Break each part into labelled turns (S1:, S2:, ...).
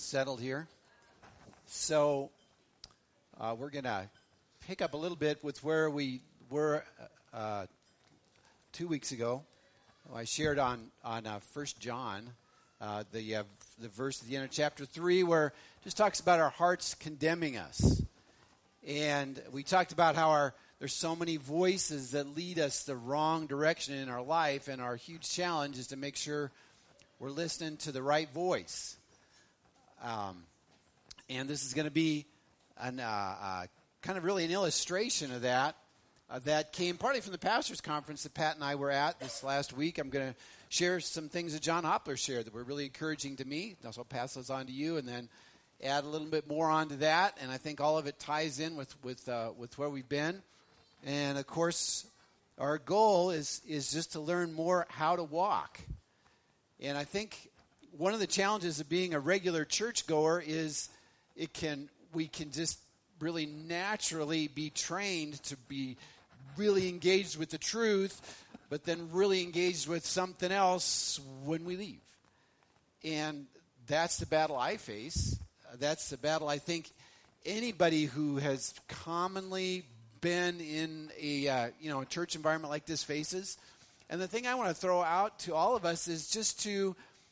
S1: settled here. So we're going to pick up a little bit with where we were 2 weeks ago. I shared on 1 John, the verse at the end of chapter 3, where it just talks about our hearts condemning us. And we talked about how there's so many voices that lead us the wrong direction in our life, and our huge challenge is to make sure we're listening to the right voice. And this is going to be kind of really an illustration of that. That came partly from the pastors' conference that Pat and I were at this last week. I'm going to share some things that John Hoppler shared that were really encouraging to me. Also pass those on to you, and then add a little bit more onto that. And I think all of it ties in with where we've been. And of course, our goal is just to learn more how to walk. And I think one of the challenges of being a regular churchgoer is we can just really naturally be trained to be really engaged with the truth, but then really engaged with something else when we leave. And that's the battle I face. That's the battle I think anybody who has commonly been in a church environment like this faces. And the thing I want to throw out to all of us is just to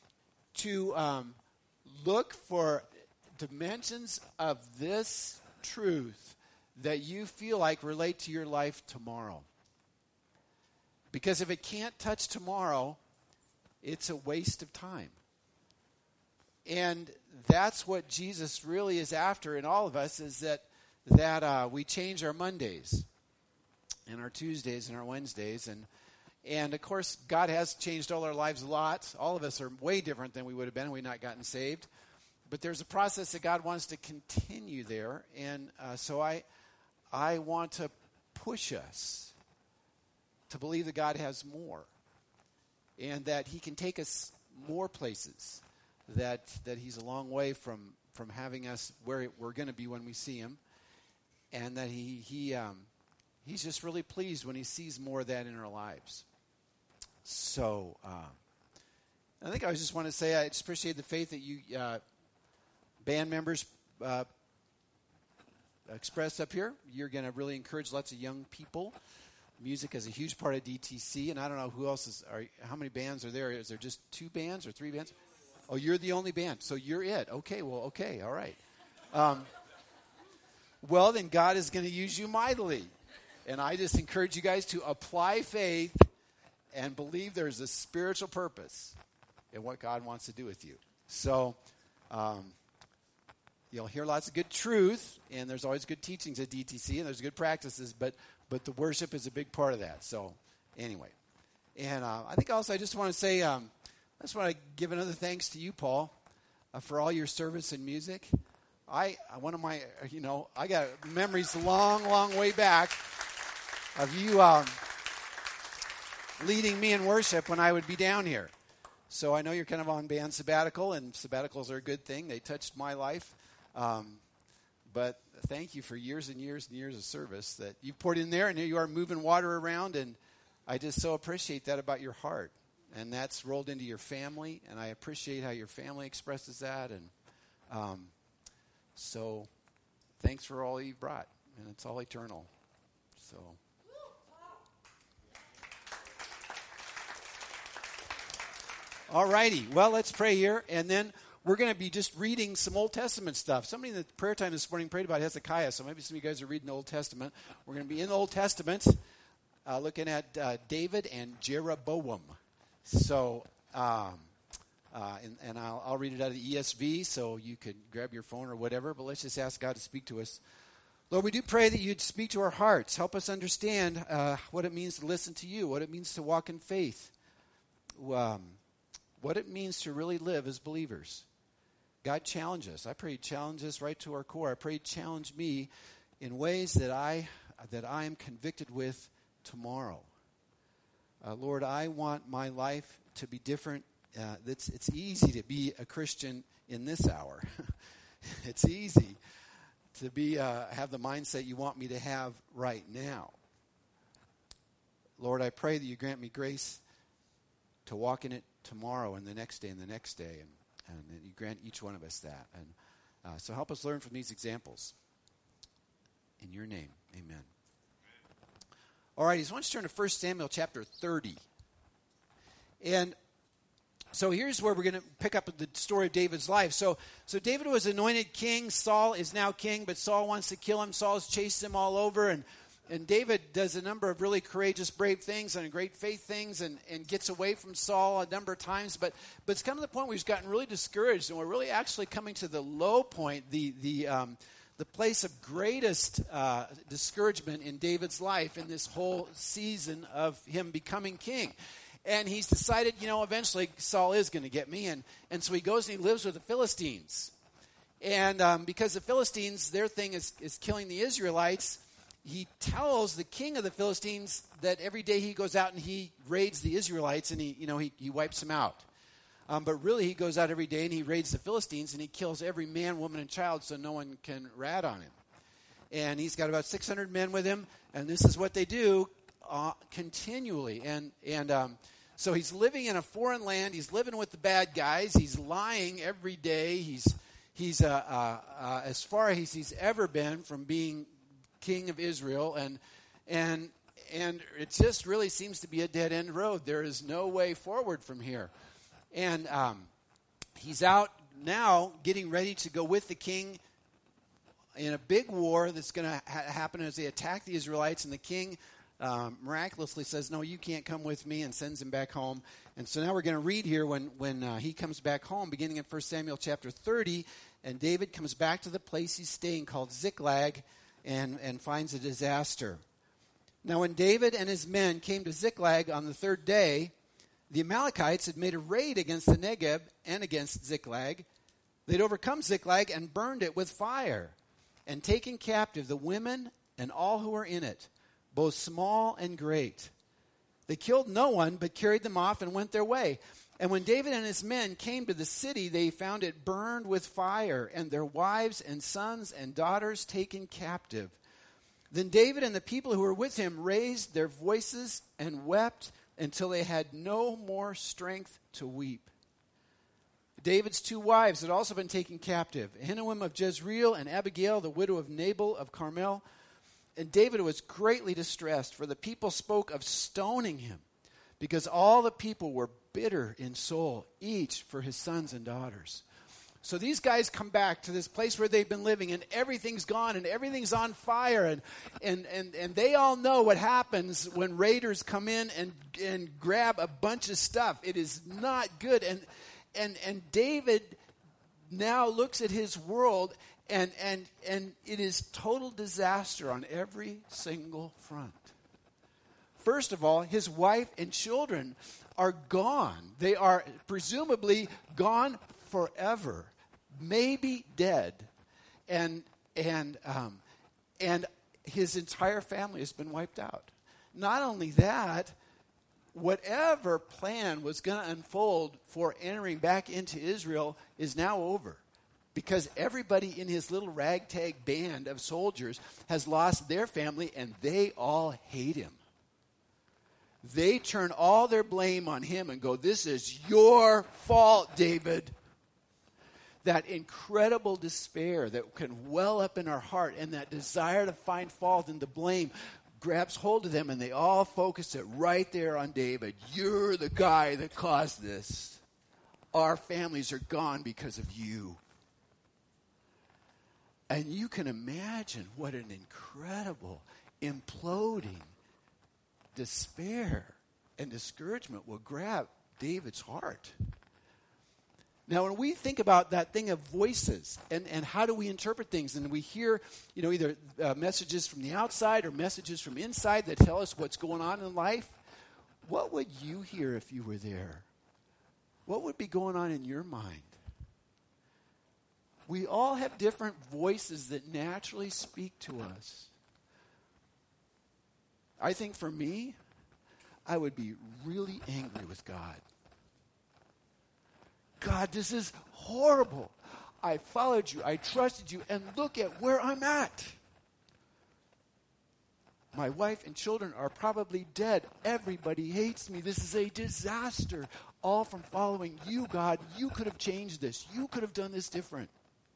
S1: look for dimensions of this truth that you feel like relate to your life tomorrow. Because if it can't touch tomorrow, it's a waste of time. And that's what Jesus really is after in all of us, is that we change our Mondays and our Tuesdays and our Wednesdays. And of course, God has changed all our lives a lot. All of us are way different than we would have been had we not gotten saved. But there's a process that God wants to continue there. And so I want to push us to believe that God has more. And that he can take us more places. That he's a long way from having us where we're going to be when we see him. And that he's just really pleased when he sees more of that in our lives. So I think I just want to say I just appreciate the faith that you band members expressed up here. You're going to really encourage lots of young people. Music is a huge part of DTC, and I don't know who else how many bands are there? Is there just 2 bands or 3 bands? Oh, you're the only band, so you're it. Okay, all right. Well, then God is going to use you mightily. And I just encourage you guys to apply faith and believe there's a spiritual purpose in what God wants to do with you. So you'll hear lots of good truth, and there's always good teachings at DTC, and there's good practices, but the worship is a big part of that. So anyway, and I think also I just want to say, I just want to give another thanks to you, Paul, for all your service in music. I got memories long way back of you leading me in worship when I would be down here. So I know you're kind of on band sabbatical, and sabbaticals are a good thing. They touched my life. But thank you for years and years and years of service that you've poured in there, and here you are moving water around, and I just so appreciate that about your heart. And that's rolled into your family, and I appreciate how your family expresses that. And so thanks for all you've brought, and it's all eternal. So. All righty. Well, let's pray here, and then we're going to be just reading some Old Testament stuff. Somebody in the prayer time this morning prayed about Hezekiah, so maybe some of you guys are reading the Old Testament. We're going to be in the Old Testament looking at David and Jeroboam. So, and I'll read it out of the ESV, so you could grab your phone or whatever, but let's just ask God to speak to us. Lord, we do pray that you'd speak to our hearts. Help us understand what it means to listen to you, what it means to walk in faith, what it means to really live as believers. God, challenge us. I pray you challenge us right to our core. I pray you challenge me in ways that I am convicted with tomorrow. Lord, I want my life to be different. It's easy to be a Christian in this hour. It's easy to have the mindset you want me to have right now. Lord, I pray that you grant me grace to walk in it tomorrow and the next day and the next day. And And that you grant each one of us that. And so help us learn from these examples. In your name, amen. All right, I want to turn to 1 Samuel chapter 30. And so here's where we're going to pick up the story of David's life. So David was anointed king. Saul is now king, but Saul wants to kill him. Saul has chased him all over. And David does a number of really courageous, brave things and great faith things and gets away from Saul a number of times. But it's come to the point where he's gotten really discouraged. And we're really actually coming to the low point, the place of greatest discouragement in David's life in this whole season of him becoming king. And he's decided, eventually Saul is going to get me. And so he goes and he lives with the Philistines. And because the Philistines, their thing is killing the Israelites, he tells the king of the Philistines that every day he goes out and he raids the Israelites and he wipes them out. But really he goes out every day and he raids the Philistines and he kills every man, woman, and child so no one can rat on him. And he's got about 600 men with him, and this is what they do continually. So he's living in a foreign land. He's living with the bad guys. He's lying every day. He's as far as he's ever been from being king of Israel, and it just really seems to be a dead end road. There is no way forward from here. And he's out now getting ready to go with the king in a big war that's going to happen as they attack the Israelites, and the king miraculously says, no, you can't come with me, and sends him back home. And so now we're going to read here when he comes back home, beginning in 1 Samuel chapter 30, and David comes back to the place he's staying called Ziklag and finds a disaster. Now when David and his men came to Ziklag on the third day, the Amalekites had made a raid against the Negeb and against Ziklag. They'd overcome Ziklag and burned it with fire, and taken captive the women and all who were in it, both small and great. They killed no one, but carried them off and went their way. And when David and his men came to the city, they found it burned with fire, and their wives and sons and daughters taken captive. Then David and the people who were with him raised their voices and wept until they had no more strength to weep. David's two wives had also been taken captive, Ahinoam of Jezreel and Abigail, the widow of Nabal of Carmel. And David was greatly distressed, for the people spoke of stoning him, because all the people were bitter in soul, each for his sons and daughters. So these guys come back to this place where they've been living, and everything's gone, and everything's on fire, and they all know what happens when raiders come in and grab a bunch of stuff. It is not good. And David now looks at his world, and it is total disaster on every single front. First of all, his wife and children are gone. They are presumably gone forever, maybe dead, and his entire family has been wiped out. Not only that, whatever plan was going to unfold for entering back into Israel is now over, because everybody in his little ragtag band of soldiers has lost their family, and they all hate him. They turn all their blame on him and go, this is your fault, David. That incredible despair that can well up in our heart, and that desire to find fault and to blame grabs hold of them, and they all focus it right there on David. You're the guy that caused this. Our families are gone because of you. And you can imagine what an incredible, imploding despair and discouragement will grab David's heart. Now, when we think about that thing of voices and how do we interpret things, and we hear, either messages from the outside or messages from inside that tell us what's going on in life, what would you hear if you were there? What would be going on in your mind? We all have different voices that naturally speak to us. I think for me, I would be really angry with God. God, this is horrible. I followed you. I trusted you. And look at where I'm at. My wife and children are probably dead. Everybody hates me. This is a disaster. all from following you, God. You could have changed this. You could have done this different.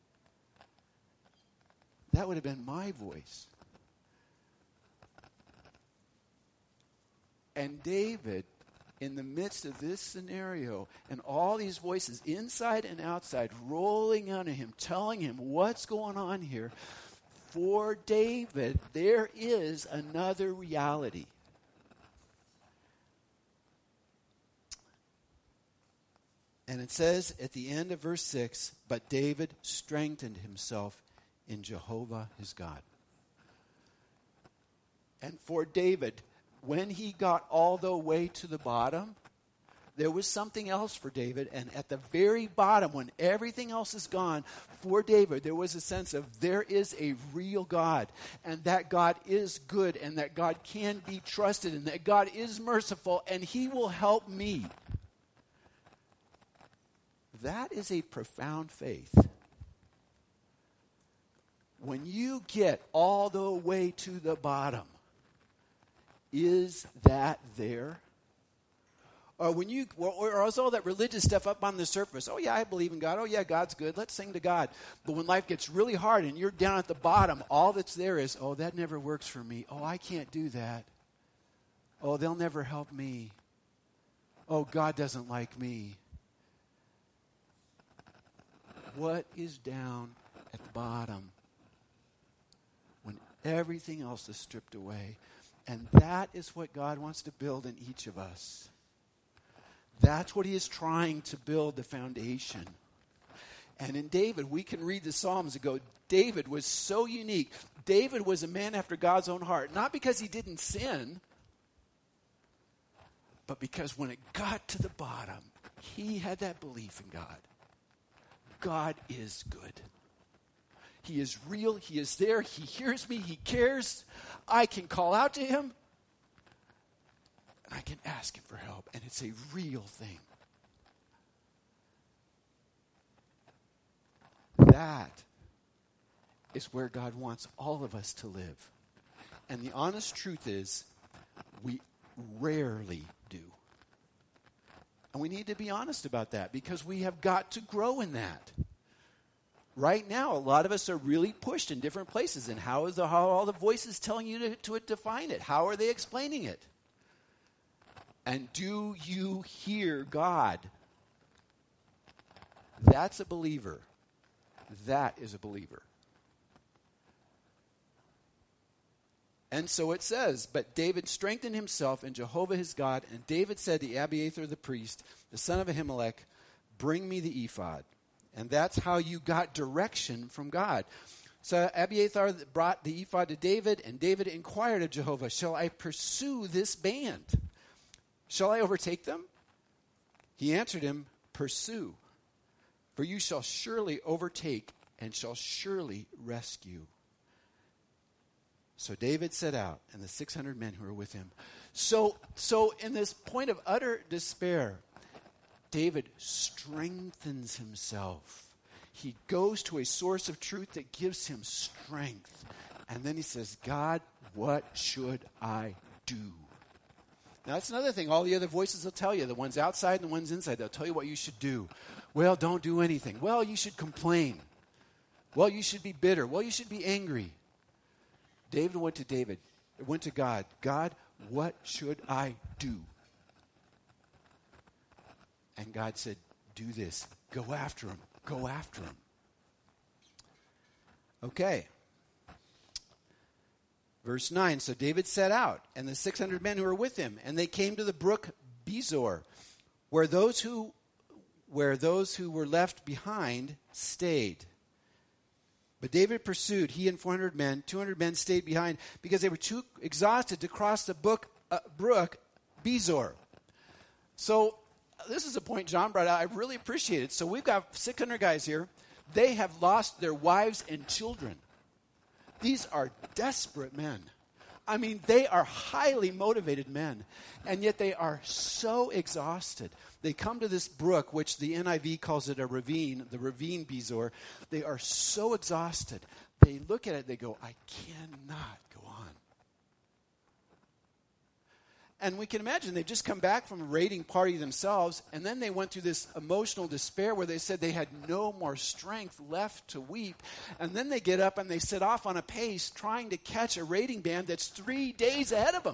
S1: That would have been my voice. And David, in the midst of this scenario, and all these voices inside and outside rolling onto him, telling him what's going on here, for David, there is another reality. And it says at the end of verse 6, but David strengthened himself in Jehovah his God. And for David, when he got all the way to the bottom, there was something else for David. And at the very bottom, when everything else is gone, for David, there was a sense of there is a real God. And that God is good. And that God can be trusted. And that God is merciful. And he will help me. That is a profound faith. When you get all the way to the bottom, is that there? Or when you, or is all that religious stuff up on the surface? Oh yeah, I believe in God. Oh yeah, God's good. Let's sing to God. But when life gets really hard and you're down at the bottom, all that's there is, oh, that never works for me. Oh, I can't do that. Oh, they'll never help me. Oh, God doesn't like me. What is down at the bottom when everything else is stripped away? And that is what God wants to build in each of us. That's what he is trying to build, the foundation. And in David, we can read the Psalms and go, David was so unique. David was a man after God's own heart. Not because he didn't sin, but because when it got to the bottom, he had that belief in God. God is good. He is real. He is there. He hears me. He cares. I can call out to him. And I can ask him for help. And it's a real thing. That is where God wants all of us to live. And the honest truth is, we rarely do. And we need to be honest about that because we have got to grow in that. Right now, a lot of us are really pushed in different places. And how are all the voices telling you to define it? How are they explaining it? And do you hear God? That's a believer. That is a believer. And so it says, but David strengthened himself in Jehovah his God, and David said to Abiathar the priest, the son of Ahimelech, bring me the ephod. And that's how you got direction from God. So Abiathar brought the ephod to David, and David inquired of Jehovah, shall I pursue this band? Shall I overtake them? He answered him, pursue, for you shall surely overtake and shall surely rescue. So David set out, and the 600 men who were with him. So in this point of utter despair, David strengthens himself. He goes to a source of truth that gives him strength. And then he says, God, what should I do? Now, that's another thing. All the other voices will tell you. The ones outside and the ones inside, they'll tell you what you should do. Well, don't do anything. Well, you should complain. Well, you should be bitter. Well, you should be angry. David went to God. God, what should I do? And God said, do this. Go after him. Go after him. Okay. Verse 9, so David set out, and the 600 men who were with him, and they came to the brook Bezor, where those who were left behind stayed. But David pursued, he and 400 men. 200 men stayed behind because they were too exhausted to cross the brook Bezor. So this is a point John brought out. I really appreciate it. So we've got 600 guys here. They have lost their wives and children. These are desperate men. I mean, they are highly motivated men. And yet they are so exhausted. They come to this brook, which the NIV calls it a ravine, the ravine Bezor. They are so exhausted. They look at it, they go, I cannot go on. And we can imagine they've just come back from a raiding party themselves, and then they went through this emotional despair where they said they had no more strength left to weep. And then they get up and they set off on a pace trying to catch a raiding band that's 3 days ahead of them.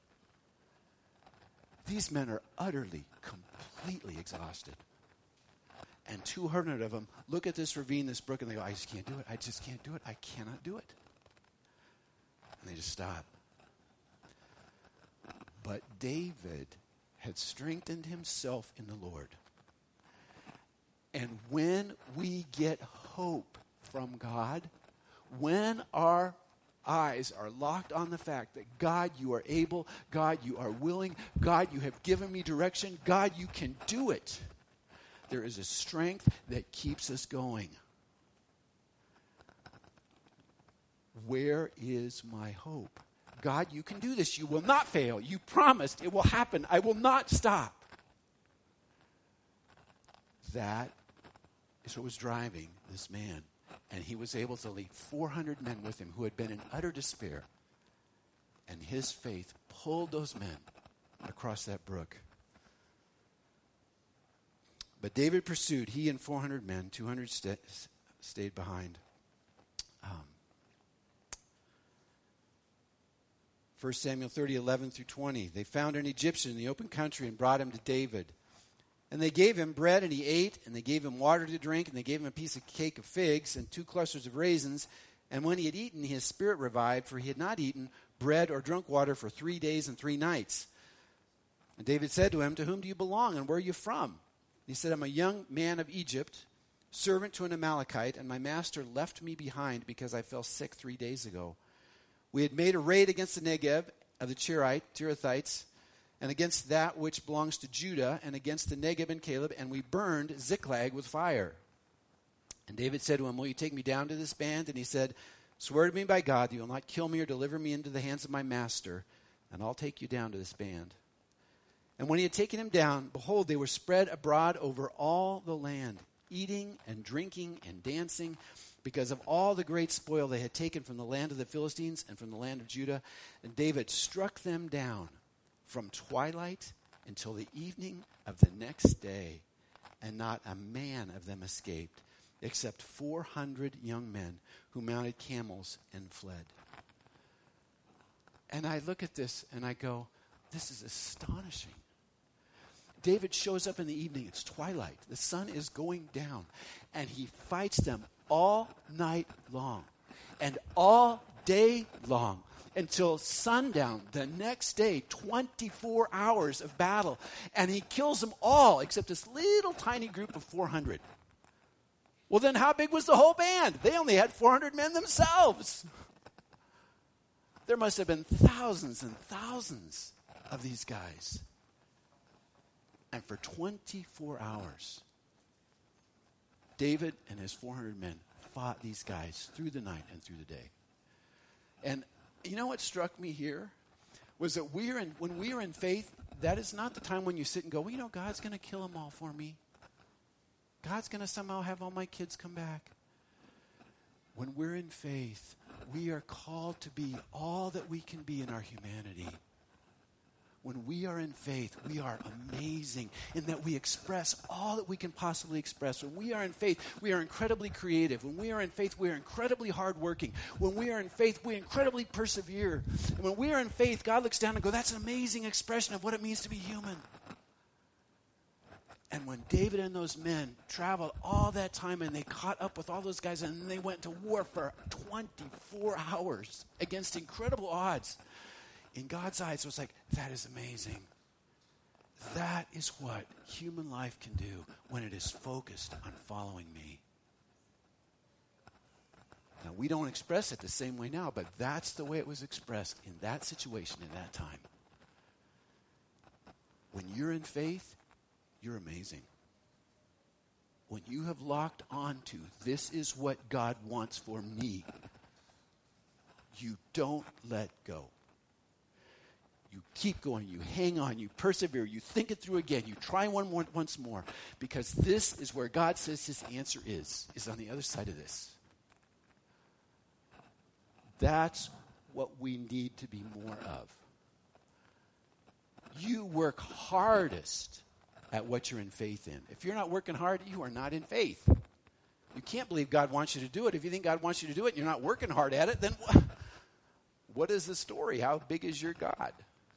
S1: These men are utterly, completely exhausted. And 200 of them look at this ravine, this brook, and they go, I just can't do it. I just can't do it. I cannot do it. And they just stop. But David had strengthened himself in the Lord. And when we get hope from God, when our eyes are locked on the fact that God, you are able, God, you are willing, God, you have given me direction, God, you can do it, there is a strength that keeps us going. Where is my hope? God, you can do this. You will not fail. You promised it will happen. I will not stop. That is what was driving this man. And he was able to lead 400 men with him who had been in utter despair. And his faith pulled those men across that brook. But David pursued, he and 400 men, 200 stayed behind. 1 Samuel 30, 11 through 20. They found an Egyptian in the open country and brought him to David. And they gave him bread, and he ate, and they gave him water to drink, and they gave him a piece of cake of figs and 2 clusters of raisins. And when he had eaten, his spirit revived, for he had not eaten bread or drunk water for 3 days and 3 nights. And David said to him, to whom do you belong, and where are you from? And he said, I'm a young man of Egypt, servant to an Amalekite, and my master left me behind because I fell sick 3 days ago. We had made a raid against the Negev of the Cherethites, and against that which belongs to Judah, and against the Negev and Caleb, and we burned Ziklag with fire. And David said to him, will you take me down to this band? And he said, swear to me by God that you will not kill me or deliver me into the hands of my master, and I'll take you down to this band. And when he had taken him down, behold, they were spread abroad over all the land, eating and drinking and dancing, because of all the great spoil they had taken from the land of the Philistines and from the land of Judah. And David struck them down from twilight until the evening of the next day, and not a man of them escaped, except 400 young men who mounted camels and fled. And I look at this and I go, this is astonishing. David shows up in the evening. It's twilight. The sun is going down. And he fights them all night long and all day long until sundown the next day, 24 hours of battle. And he kills them all except this little tiny group of 400. Well, then how big was the whole band? They only had 400 men themselves. There must have been thousands and thousands of these guys. And for 24 hours, David and his 400 men fought these guys through the night and through the day. And you know what struck me here? Was that when we are in faith, that is not the time when you sit and go, well, you know, God's going to kill them all for me. God's going to somehow have all my kids come back. When we're in faith, we are called to be all that we can be in our humanity. When we are in faith, we are amazing in that we express all that we can possibly express. When we are in faith, we are incredibly creative. When we are in faith, we are incredibly hardworking. When we are in faith, we incredibly persevere. And when we are in faith, God looks down and goes, that's an amazing expression of what it means to be human. And when David and those men traveled all that time and they caught up with all those guys and they went to war for 24 hours against incredible odds, in God's eyes, it was like, that is amazing. That is what human life can do when it is focused on following me. Now, we don't express it the same way now, but that's the way it was expressed in that situation in that time. When you're in faith, you're amazing. When you have locked on to, this is what God wants for me, you don't let go. You keep going, you hang on, you persevere, you think it through again, you try once more, because this is where God says his answer is on the other side of this. That's what we need to be more of. You work hardest at what you're in faith in. If you're not working hard, you are not in faith. You can't believe God wants you to do it. If you think God wants you to do it and you're not working hard at it, then what is the story? How big is your God?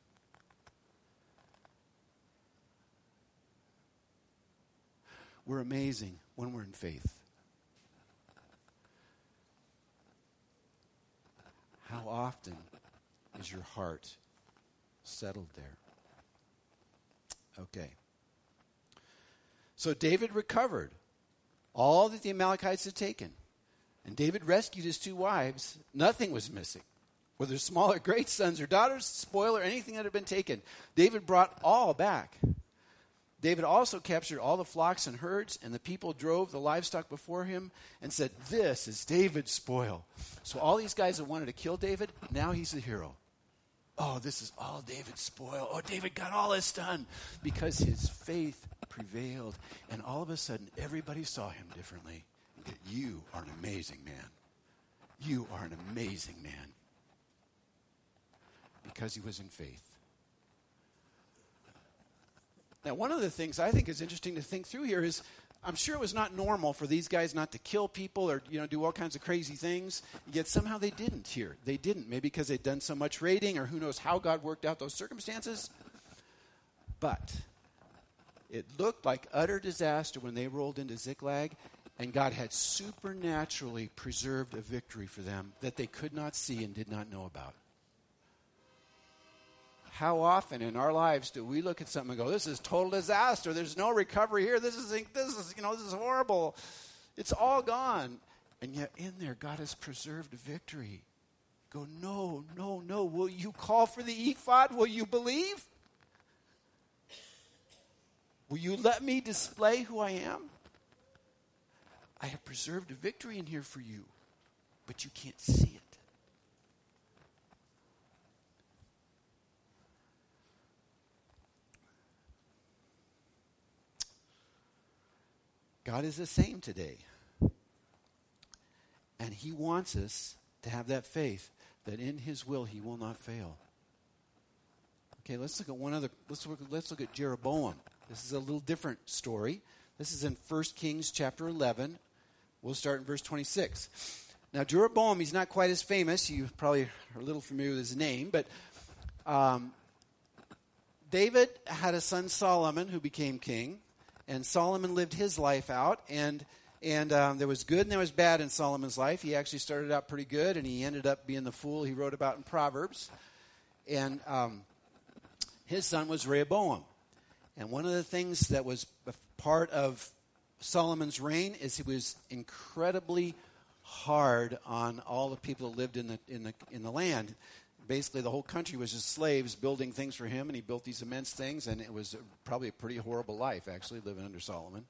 S1: We're amazing when we're in faith. How often is your heart settled there? Okay. So David recovered all that the Amalekites had taken. And David rescued his 2 wives. Nothing was missing. Whether small or great, sons or daughters, spoil or anything that had been taken. David brought all back. David also captured all the flocks and herds, and the people drove the livestock before him and said, "This is David's spoil." So all these guys that wanted to kill David, now he's the hero. Oh, this is all David's spoil. Oh, David got all this done because his faith prevailed. And all of a sudden, everybody saw him differently. You are an amazing man. You are an amazing man. Because he was in faith. Now, one of the things I think is interesting to think through here is, I'm sure it was not normal for these guys not to kill people or, do all kinds of crazy things. Yet somehow they didn't here. They didn't. Maybe because they'd done so much raiding, or who knows how God worked out those circumstances. But it looked like utter disaster when they rolled into Ziklag, and God had supernaturally preserved a victory for them that they could not see and did not know about. How often in our lives do we look at something and go, "This is total disaster. There's no recovery here. This is horrible. It's all gone." And yet in there, God has preserved a victory. Go, no. Will you call for the ephod? Will you believe? Will you let me display who I am? I have preserved a victory in here for you, but you can't see it. God is the same today. And he wants us to have that faith that in his will he will not fail. Okay, let's look at let's look at Jeroboam. This is a little different story. This is in 1 Kings chapter 11. We'll start in verse 26. Now Jeroboam, he's not quite as famous. You probably are a little familiar with his name, but David had a son Solomon who became king. And Solomon lived his life out, and there was good and there was bad in Solomon's life. He actually started out pretty good, and he ended up being the fool he wrote about in Proverbs. And his son was Rehoboam. And one of the things that was a part of Solomon's reign is he was incredibly hard on all the people that lived in the land. Basically, the whole country was just slaves building things for him, and he built these immense things, and it was probably a pretty horrible life, actually, living under Solomon.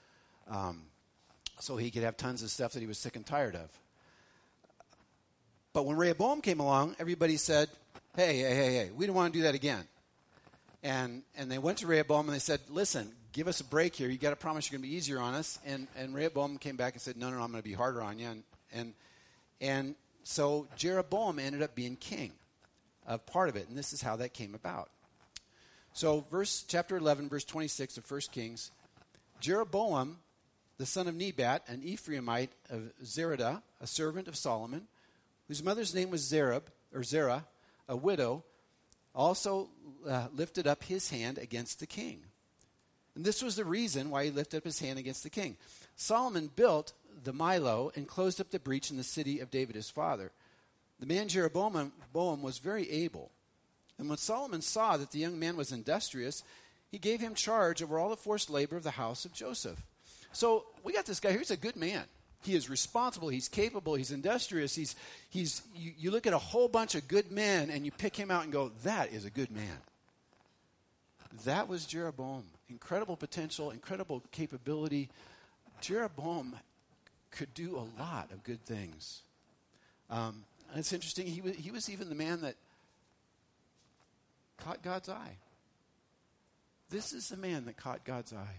S1: So he could have tons of stuff that he was sick and tired of. But when Rehoboam came along, everybody said, hey, we don't want to do that again. And they went to Rehoboam, and they said, "Listen, give us a break here. You got to promise you're going to be easier on us." And Rehoboam came back and said, No, I'm going to be harder on you. And so Jeroboam ended up being king of part of it, and this is how that came about. So chapter 11, verse 26 of 1 Kings, Jeroboam, the son of Nebat, an Ephraimite of Zeradah, a servant of Solomon, whose mother's name was Zerah, a widow, also lifted up his hand against the king. And this was the reason why he lifted up his hand against the king. Solomon built the Milo and closed up the breach in the city of David his father. The man Jeroboam was very able. And when Solomon saw that the young man was industrious, he gave him charge over all the forced labor of the house of Joseph. So we got this guy here. He's a good man. He is responsible. He's capable. He's industrious. You look at a whole bunch of good men and you pick him out and go, that is a good man. That was Jeroboam. Incredible potential, incredible capability. Jeroboam could do a lot of good things. And it's interesting, he was even the man that caught God's eye. This is the man that caught God's eye.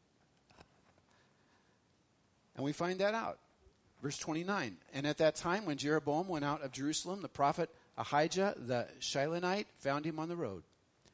S1: And we find that out. Verse 29. And at that time, when Jeroboam went out of Jerusalem, the prophet Ahijah the Shilonite found him on the road.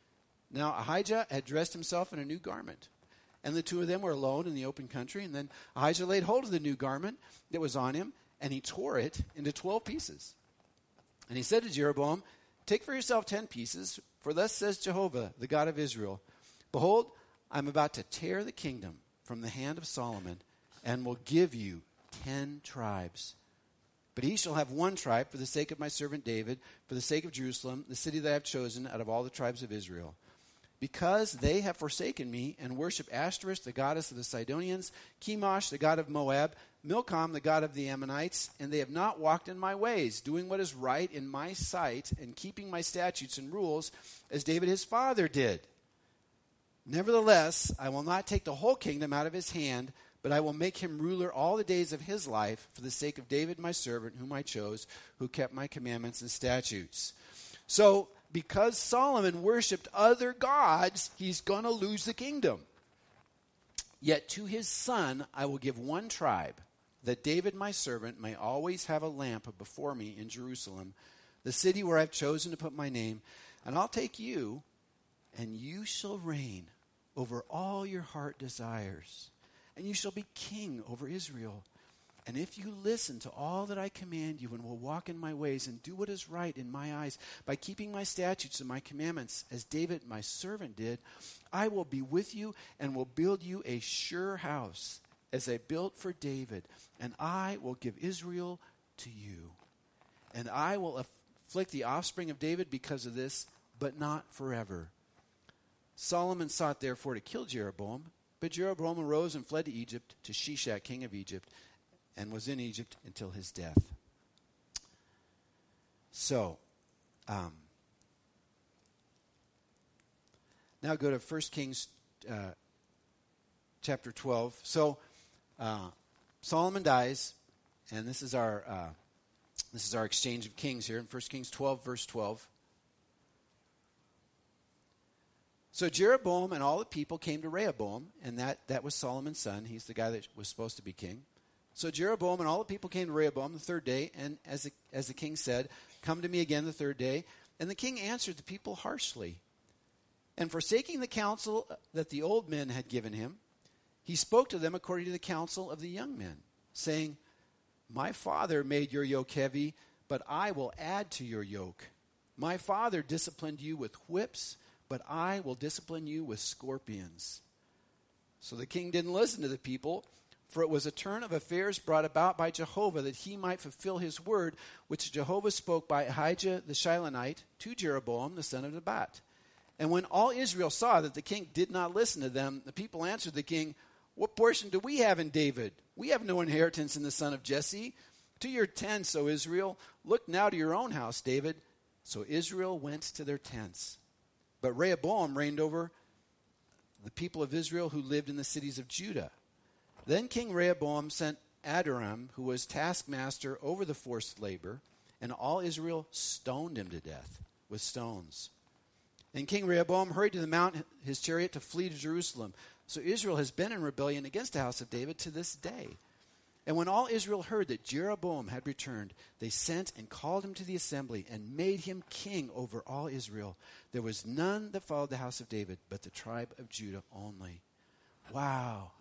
S1: Now Ahijah had dressed himself in a new garment, and the two of them were alone in the open country. And then Ahijah laid hold of the new garment that was on him, and he tore it into 12 pieces. And he said to Jeroboam, take for yourself 10 pieces, for thus says Jehovah, the God of Israel, behold, I'm about to tear the kingdom from the hand of Solomon, and will give you 10 tribes. But he shall have one tribe for the sake of my servant David, for the sake of Jerusalem, the city that I have chosen out of all the tribes of Israel. Because they have forsaken me and worship Ashtoreth, the goddess of the Sidonians, Chemosh, the god of Moab, Milcom, the god of the Ammonites, and they have not walked in my ways, doing what is right in my sight, and keeping my statutes and rules, as David his father did. Nevertheless, I will not take the whole kingdom out of his hand, but I will make him ruler all the days of his life for the sake of David my servant, whom I chose, who kept my commandments and statutes. So, because Solomon worshipped other gods, he's going to lose the kingdom. Yet to his son I will give one tribe, that David my servant may always have a lamp before me in Jerusalem, the city where I've chosen to put my name. And I'll take you, and you shall reign over all your heart desires. And you shall be king over Israel. And if you listen to all that I command you and will walk in my ways and do what is right in my eyes by keeping my statutes and my commandments as David my servant did, I will be with you and will build you a sure house as I built for David. And I will give Israel to you. And I will afflict the offspring of David because of this, but not forever. Solomon sought therefore to kill Jeroboam. But Jeroboam arose and fled to Egypt, to Shishak, king of Egypt, and was in Egypt until his death. So, now go to 1 Kings chapter 12. So, Solomon dies, and this is our exchange of kings here in 1 Kings 12, verse 12. So Jeroboam and all the people came to Rehoboam, and that was Solomon's son. He's the guy that was supposed to be king. So Jeroboam and all the people came to Rehoboam the third day, and as the king said, come to me again the third day. And the king answered the people harshly. And forsaking the counsel that the old men had given him, he spoke to them according to the counsel of the young men, saying, my father made your yoke heavy, but I will add to your yoke. My father disciplined you with whips, but I will discipline you with scorpions. So the king didn't listen to the people, for it was a turn of affairs brought about by Jehovah, that he might fulfill his word, which Jehovah spoke by Ahijah the Shilonite to Jeroboam the son of Nebat. And when all Israel saw that the king did not listen to them, the people answered the king, what portion do we have in David? We have no inheritance in the son of Jesse. To your tents, O Israel. Look now to your own house, David. So Israel went to their tents. But Rehoboam reigned over the people of Israel who lived in the cities of Judah. Then King Rehoboam sent Adoram, who was taskmaster over the forced labor, and all Israel stoned him to death with stones. And King Rehoboam hurried to the mount his chariot to flee to Jerusalem. So Israel has been in rebellion against the house of David to this day. And when all Israel heard that Jeroboam had returned, they sent and called him to the assembly and made him king over all Israel. There was none that followed the house of David, but the tribe of Judah only. Wow.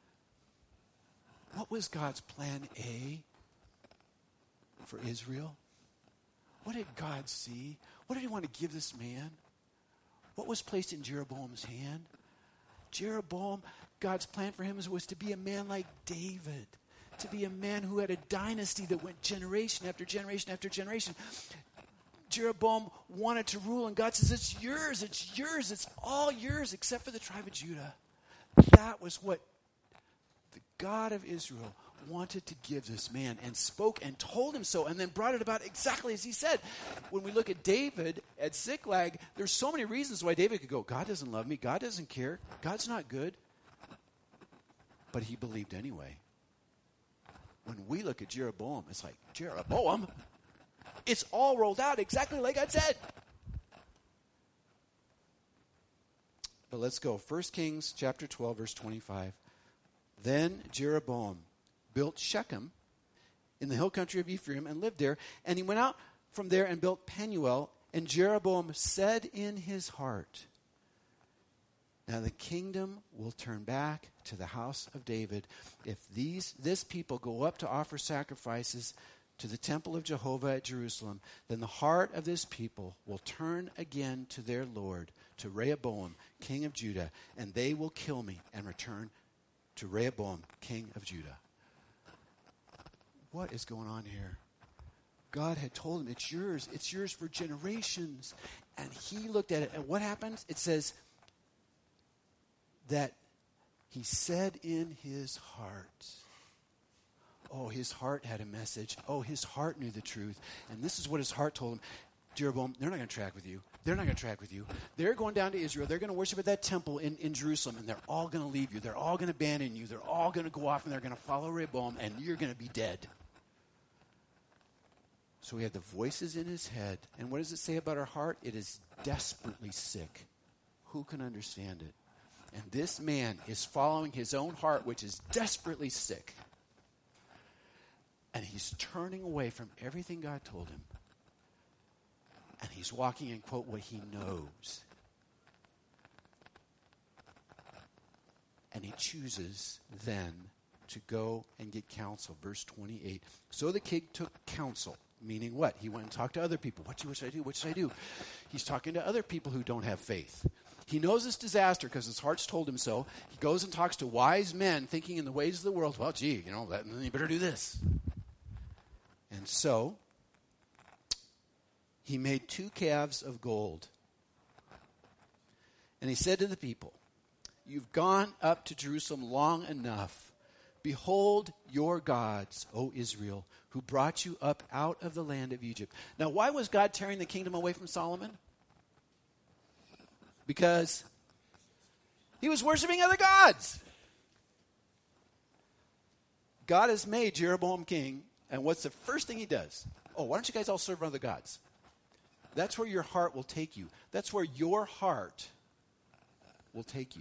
S1: What was God's plan A for Israel? What did God see? What did he want to give this man? What was placed in Jeroboam's hand? Jeroboam, God's plan for him was to be a man like David. To be a man who had a dynasty that went generation after generation after generation. Jeroboam wanted to rule, and God says, it's yours, it's all yours except for the tribe of Judah. That was what the God of Israel wanted to give this man, and spoke and told him so, and then brought it about exactly as he said. When we look at David at Ziklag, there's so many reasons why David could go, God doesn't love me, God doesn't care, God's not good. But he believed anyway. When we look at Jeroboam, it's like, Jeroboam? It's all rolled out exactly like I said. But let's go. 1 Kings chapter 12, verse 25. Then Jeroboam built Shechem in the hill country of Ephraim and lived there. And he went out from there and built Penuel. And Jeroboam said in his heart, Now the kingdom will turn back to the house of David if this people go up to offer sacrifices to the temple of Jehovah at Jerusalem. Then the heart of this people will turn again to their Lord, to Rehoboam, king of Judah, and they will kill me and return to Rehoboam, king of Judah. What is going on here? God had told him, it's yours for generations. And he looked at it, and what happens? It says that he said in his heart. Oh, his heart had a message. Oh, his heart knew the truth. And this is what his heart told him. Jeroboam, they're not going to track with you. They're not going to track with you. They're going down to Israel. They're going to worship at that temple in Jerusalem, and they're all going to leave you. They're all going to abandon you. They're all going to go off, and they're going to follow Rehoboam, and you're going to be dead. So he had the voices in his head. And what does it say about our heart? It is desperately sick. Who can understand it? And this man is following his own heart, which is desperately sick. And he's turning away from everything God told him. And he's walking in, quote, what he knows. And he chooses then to go and get counsel. Verse 28. So the king took counsel. Meaning what? He went and talked to other people. What should I do? What should I do? He's talking to other people who don't have faith. He knows it's disaster because his heart's told him so. He goes and talks to wise men thinking in the ways of the world. Well, gee, you better do this. And so he made 2 calves of gold. And he said to the people, you've gone up to Jerusalem long enough. Behold your gods, O Israel, who brought you up out of the land of Egypt. Now, why was God tearing the kingdom away from Solomon? Because he was worshiping other gods. God has made Jeroboam king, and what's the first thing he does? Oh, why don't you guys all serve other gods? That's where your heart will take you. That's where your heart will take you.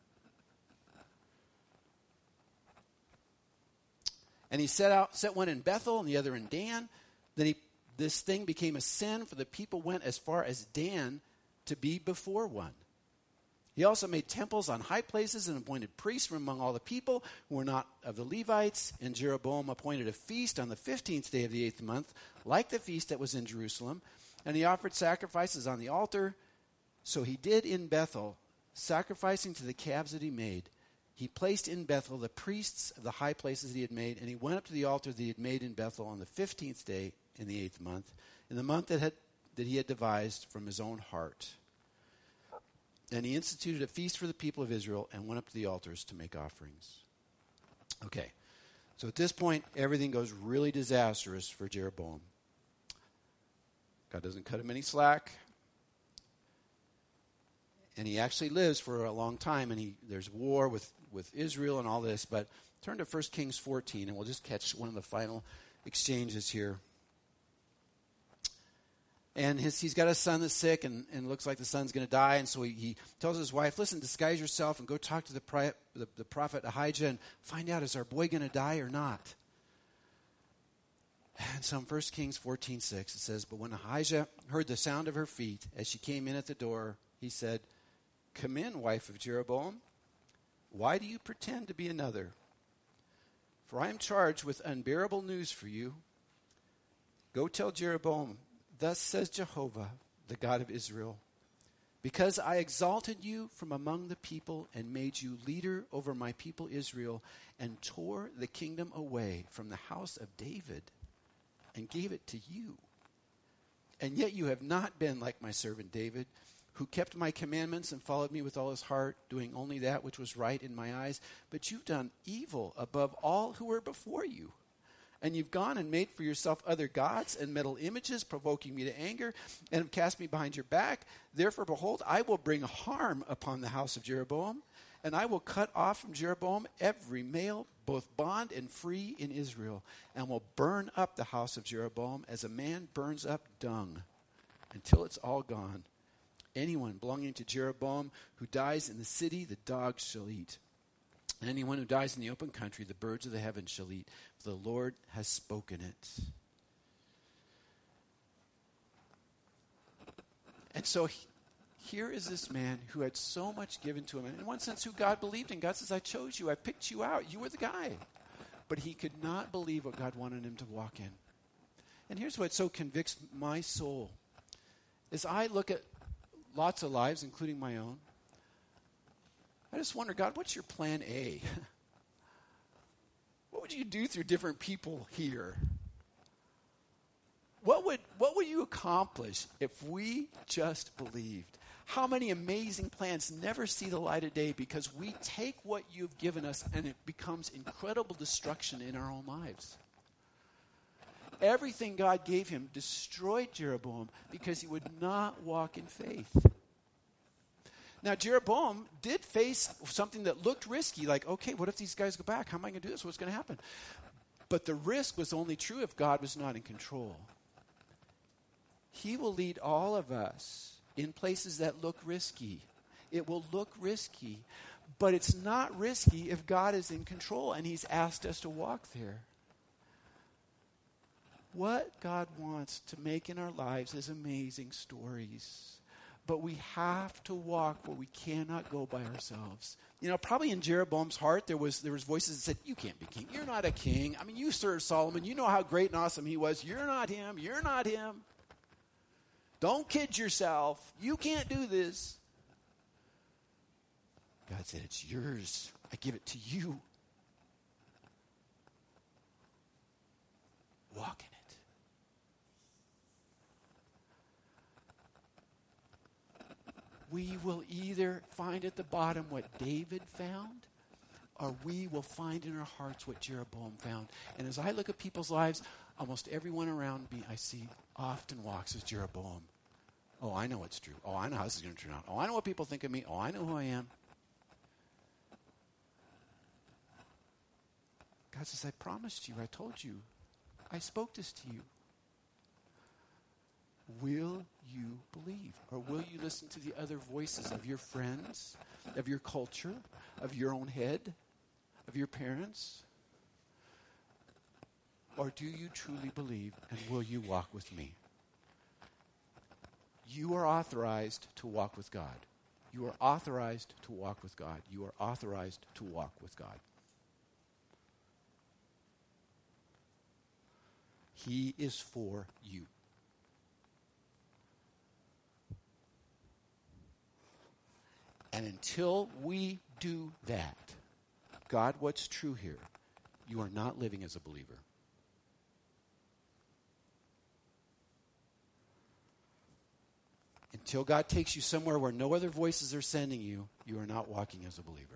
S1: And he set one in Bethel and the other in Dan. Then this thing became a sin, for the people went as far as Dan to be before one. He also made temples on high places and appointed priests from among all the people who were not of the Levites. And Jeroboam appointed a feast on the 15th day of the 8th month, like the feast that was in Jerusalem. And he offered sacrifices on the altar. So he did in Bethel, sacrificing to the calves that he made. He placed in Bethel the priests of the high places that he had made, and he went up to the altar that he had made in Bethel on the 15th day in the 8th month, in the month that he had devised from his own heart. And he instituted a feast for the people of Israel and went up to the altars to make offerings. Okay, so at this point, everything goes really disastrous for Jeroboam. God doesn't cut him any slack. And he actually lives for a long time, and there's war with Israel and all this. But turn to 1 Kings 14, and we'll just catch one of the final exchanges here. And he's got a son that's sick, and looks like the son's going to die. And so he tells his wife, listen, disguise yourself and go talk to the prophet Ahijah and find out, is our boy going to die or not? And so in 1 Kings 14:6, it says, but when Ahijah heard the sound of her feet as she came in at the door, he said, come in, wife of Jeroboam. Why do you pretend to be another? For I am charged with unbearable news for you. Go tell Jeroboam, thus says Jehovah, the God of Israel, because I exalted you from among the people and made you leader over my people Israel and tore the kingdom away from the house of David and gave it to you. And yet you have not been like my servant David, who kept my commandments and followed me with all his heart, doing only that which was right in my eyes. But you've done evil above all who were before you. And you've gone and made for yourself other gods and metal images, provoking me to anger, and have cast me behind your back. Therefore, behold, I will bring harm upon the house of Jeroboam, and I will cut off from Jeroboam every male, both bond and free in Israel, and will burn up the house of Jeroboam as a man burns up dung, until it's all gone. Anyone belonging to Jeroboam who dies in the city, the dogs shall eat. And anyone who dies in the open country, the birds of the heavens shall eat. For the Lord has spoken it. And so Here is this man who had so much given to him, and in one sense who God believed in. God says, I chose you, I picked you out, you were the guy. But he could not believe what God wanted him to walk in. And here's what so convicts my soul. As I look at lots of lives, including my own, I just wonder, God, what's your plan A? What would you do through different people here? What would you accomplish if we just believed? How many amazing plans never see the light of day because we take what you've given us and it becomes incredible destruction in our own lives. Everything God gave him destroyed Jeroboam because he would not walk in faith. Now, Jeroboam did face something that looked risky, like, okay, what if these guys go back? How am I going to do this? What's going to happen? But the risk was only true if God was not in control. He will lead all of us in places that look risky. It will look risky, but it's not risky if God is in control and he's asked us to walk there. What God wants to make in our lives is amazing stories. But we have to walk where we cannot go by ourselves. You know, probably in Jeroboam's heart, there was voices that said, you can't be king. You're not a king. I mean, you served Solomon. You know how great and awesome he was. You're not him. You're not him. Don't kid yourself. You can't do this. God said, it's yours. I give it to you. Walk in it. We will either find at the bottom what David found, or we will find in our hearts what Jeroboam found. And as I look at people's lives, almost everyone around me I see often walks as Jeroboam. Oh, I know it's true. Oh, I know how this is going to turn out. Oh, I know what people think of me. Oh, I know who I am. God says, I promised you. I told you. I spoke this to you. Will you believe? Or will you listen to the other voices of your friends, of your culture, of your own head, of your parents? Or do you truly believe, and will you walk with me? You are authorized to walk with God. You are authorized to walk with God. You are authorized to walk with God. He is for you. And until we do that, God, what's true here? You are not living as a believer. Until God takes you somewhere where no other voices are sending you, you are not walking as a believer.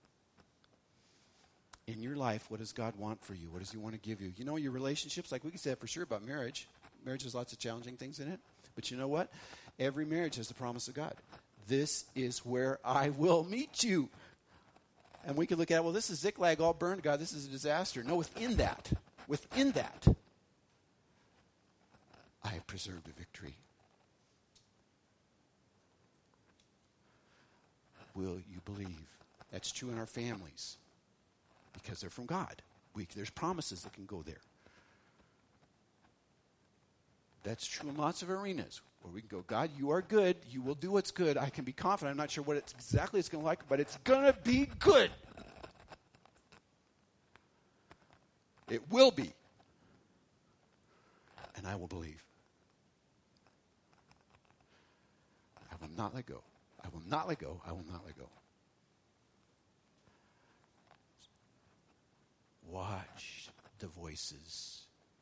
S1: In your life, what does God want for you? What does he want to give you? You know, your relationships, like we can say that for sure about marriage. Marriage has lots of challenging things in it. But you know what? Every marriage has the promise of God. This is where I will meet you. And we can look at, well, this is Ziklag all burned, God. This is a disaster. No, within that, I have preserved a victory. Will you believe? That's true in our families because they're from God. There's promises that can go there. That's true in lots of arenas where we can go, God, you are good. You will do what's good. I can be confident. I'm not sure what exactly it's going to like, but it's going to be good. It will be. And I will believe. I will not let go. I will not let go. I will not let go. Watch the voices.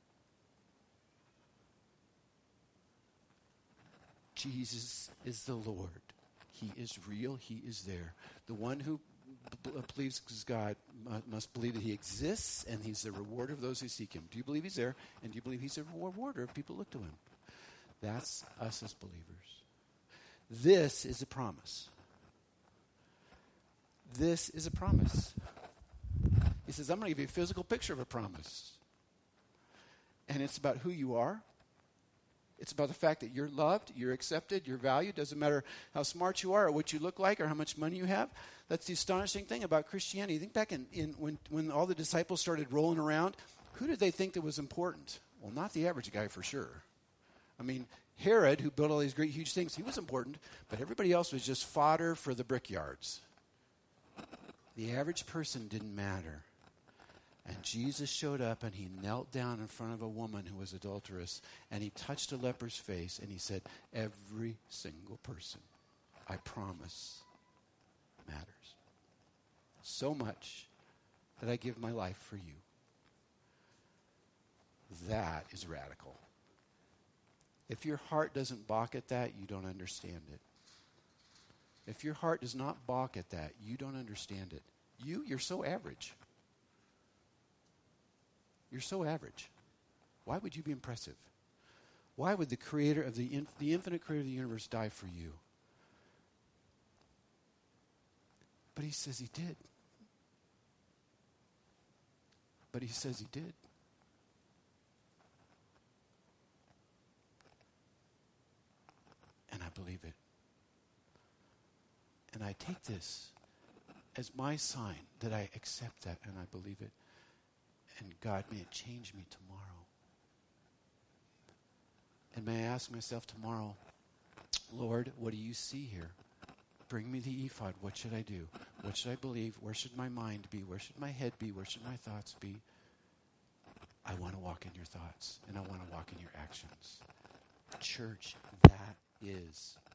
S1: Jesus is the Lord. He is real. He is there. The one who believes God must believe that he exists and he's the rewarder of those who seek him. Do you believe he's there? And do you believe he's a rewarder if people look to him? That's us as believers. This is a promise. This is a promise. He says, I'm going to give you a physical picture of a promise. And it's about who you are. It's about the fact that you're loved, you're accepted, you're valued. Doesn't matter how smart you are or what you look like or how much money you have. That's the astonishing thing about Christianity. Think back when all the disciples started rolling around, who did they think that was important? Well, not the average guy for sure. I mean, Herod, who built all these great, huge things, he was important, but everybody else was just fodder for the brickyards. The average person didn't matter. And Jesus showed up, and he knelt down in front of a woman who was adulterous, and he touched a leper's face, and he said, every single person, I promise, matters. So much that I give my life for you. That is radical. If your heart doesn't balk at that, you don't understand it. If your heart does not balk at that, you don't understand it. You're so average. You're so average. Why would you be impressive? Why would the creator of the infinite creator of the universe die for you? But he says he did. But he says he did. And I believe it. And I take this as my sign that I accept that and I believe it. And God, may it change me tomorrow. And may I ask myself tomorrow, Lord, what do you see here? Bring me the ephod. What should I do? What should I believe? Where should my mind be? Where should my head be? Where should my thoughts be? I want to walk in your thoughts, and I want to walk in your actions. Church, that is